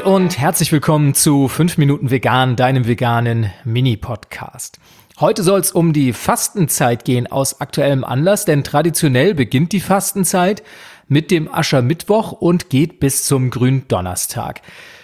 und herzlich willkommen zu 5 Minuten Vegan, deinem veganen Mini-Podcast. Heute soll es um die Fastenzeit gehen aus aktuellem Anlass, denn traditionell beginnt die Fastenzeit mit dem Aschermittwoch und geht bis zum Gründonnerstag.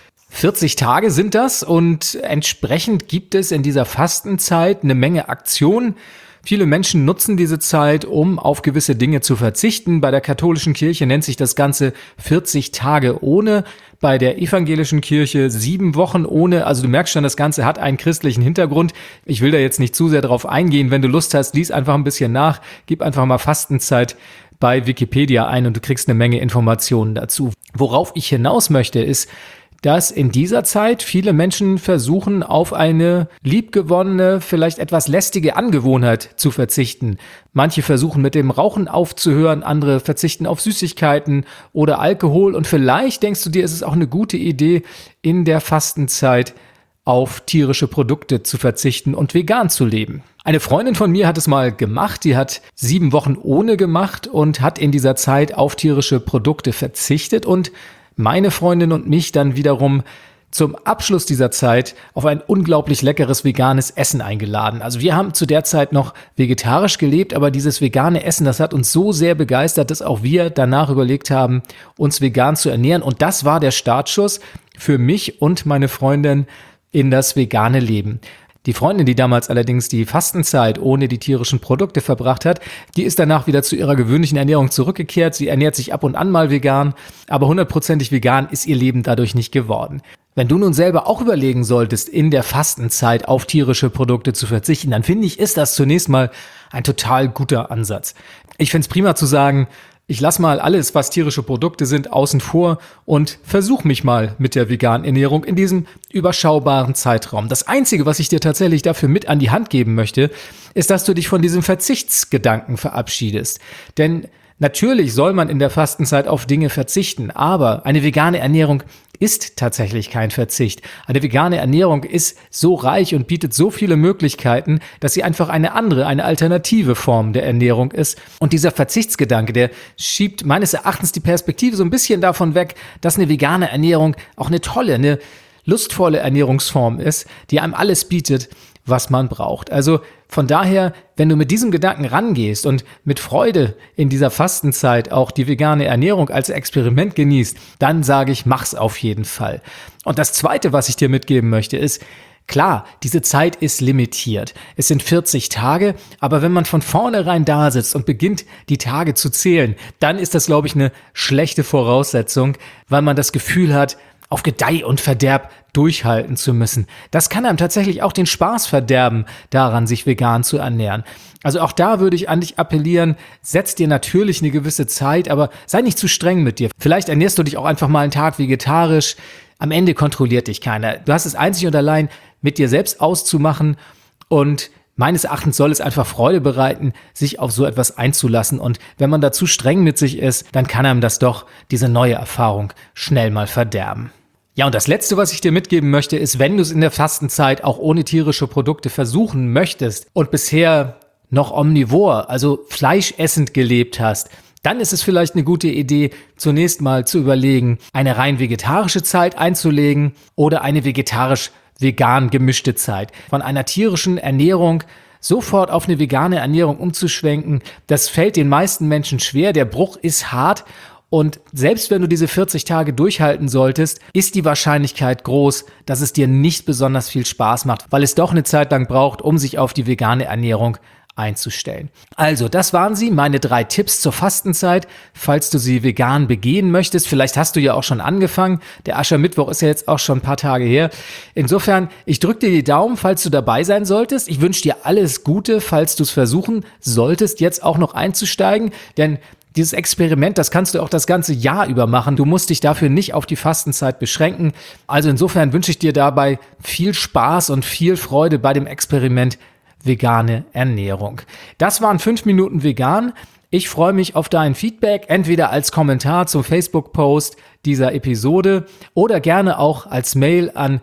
40 Tage sind das und entsprechend gibt es in dieser Fastenzeit eine Menge Aktionen. Viele Menschen nutzen diese Zeit, um auf gewisse Dinge zu verzichten. Bei der katholischen Kirche nennt sich das Ganze 40 Tage ohne. Bei der evangelischen Kirche 7 Wochen ohne. Also du merkst schon, das Ganze hat einen christlichen Hintergrund. Ich will da jetzt nicht zu sehr drauf eingehen. Wenn du Lust hast, lies einfach ein bisschen nach. Gib einfach mal Fastenzeit bei Wikipedia ein und du kriegst eine Menge Informationen dazu. Worauf ich hinaus möchte, ist, dass in dieser Zeit viele Menschen versuchen, auf eine liebgewonnene, vielleicht etwas lästige Angewohnheit zu verzichten. Manche versuchen mit dem Rauchen aufzuhören, andere verzichten auf Süßigkeiten oder Alkohol. Und vielleicht denkst du dir, es ist auch eine gute Idee, in der Fastenzeit auf tierische Produkte zu verzichten und vegan zu leben. Eine Freundin von mir hat es mal gemacht, die hat 7 Wochen ohne gemacht und hat in dieser Zeit auf tierische Produkte verzichtet und meine Freundin und mich dann wiederum zum Abschluss dieser Zeit auf ein unglaublich leckeres veganes Essen eingeladen. Also wir haben zu der Zeit noch vegetarisch gelebt, aber dieses vegane Essen, das hat uns so sehr begeistert, dass auch wir danach überlegt haben, uns vegan zu ernähren. Und das war der Startschuss für mich und meine Freundin in das vegane Leben. Die Freundin, die damals allerdings die Fastenzeit ohne die tierischen Produkte verbracht hat, die ist danach wieder zu ihrer gewöhnlichen Ernährung zurückgekehrt. Sie ernährt sich ab und an mal vegan, aber 100%ig vegan ist ihr Leben dadurch nicht geworden. Wenn du nun selber auch überlegen solltest, in der Fastenzeit auf tierische Produkte zu verzichten, dann finde ich, ist das zunächst mal ein total guter Ansatz. Ich finde es prima zu sagen, ich lasse mal alles, was tierische Produkte sind, außen vor und versuche mich mal mit der veganen Ernährung in diesem überschaubaren Zeitraum. Das Einzige, was ich dir tatsächlich dafür mit an die Hand geben möchte, ist, dass du dich von diesem Verzichtsgedanken verabschiedest. Denn natürlich soll man in der Fastenzeit auf Dinge verzichten, aber eine vegane Ernährung ist tatsächlich kein Verzicht. Eine vegane Ernährung ist so reich und bietet so viele Möglichkeiten, dass sie einfach eine alternative Form der Ernährung ist. Und dieser Verzichtsgedanke, der schiebt meines Erachtens die Perspektive so ein bisschen davon weg, dass eine vegane Ernährung auch eine tolle, eine lustvolle Ernährungsform ist, die einem alles bietet, was man braucht. Also von daher, wenn du mit diesem Gedanken rangehst und mit Freude in dieser Fastenzeit auch die vegane Ernährung als Experiment genießt, dann sage ich, mach's auf jeden Fall. Und das Zweite, was ich dir mitgeben möchte, ist, klar, diese Zeit ist limitiert. Es sind 40 Tage, aber wenn man von vornherein da sitzt und beginnt, die Tage zu zählen, dann ist das, glaube ich, eine schlechte Voraussetzung, weil man das Gefühl hat, auf Gedeih und Verderb durchhalten zu müssen. Das kann einem tatsächlich auch den Spaß verderben, daran sich vegan zu ernähren. Also auch da würde ich an dich appellieren, setz dir natürlich eine gewisse Zeit, aber sei nicht zu streng mit dir. Vielleicht ernährst du dich auch einfach mal einen Tag vegetarisch. Am Ende kontrolliert dich keiner. Du hast es einzig und allein mit dir selbst auszumachen und meines Erachtens soll es einfach Freude bereiten, sich auf so etwas einzulassen. Und wenn man da zu streng mit sich ist, dann kann einem das doch diese neue Erfahrung schnell mal verderben. Ja, und das Letzte, was ich dir mitgeben möchte, ist, wenn du es in der Fastenzeit auch ohne tierische Produkte versuchen möchtest und bisher noch omnivor, also fleischessend gelebt hast, dann ist es vielleicht eine gute Idee, zunächst mal zu überlegen, eine rein vegetarische Zeit einzulegen oder eine vegetarisch-vegan gemischte Zeit. Von einer tierischen Ernährung sofort auf eine vegane Ernährung umzuschwenken, das fällt den meisten Menschen schwer, der Bruch ist hart. Und selbst wenn du diese 40 Tage durchhalten solltest, ist die Wahrscheinlichkeit groß, dass es dir nicht besonders viel Spaß macht, weil es doch eine Zeit lang braucht, um sich auf die vegane Ernährung einzustellen. Also, das waren sie, meine 3 Tipps zur Fastenzeit, falls du sie vegan begehen möchtest. Vielleicht hast du ja auch schon angefangen. Der Aschermittwoch ist ja jetzt auch schon ein paar Tage her. Insofern, ich drücke dir die Daumen, falls du dabei sein solltest. Ich wünsche dir alles Gute, falls du es versuchen solltest, jetzt auch noch einzusteigen, denn dieses Experiment, das kannst du auch das ganze Jahr über machen. Du musst dich dafür nicht auf die Fastenzeit beschränken. Also insofern wünsche ich dir dabei viel Spaß und viel Freude bei dem Experiment vegane Ernährung. Das waren 5 Minuten vegan. Ich freue mich auf dein Feedback, entweder als Kommentar zum Facebook-Post dieser Episode oder gerne auch als Mail an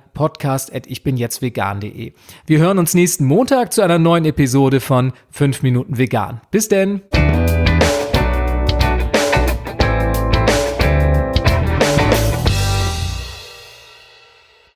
podcast@ichbinjetztvegan.de. Wir hören uns nächsten Montag zu einer neuen Episode von 5 Minuten vegan. Bis denn!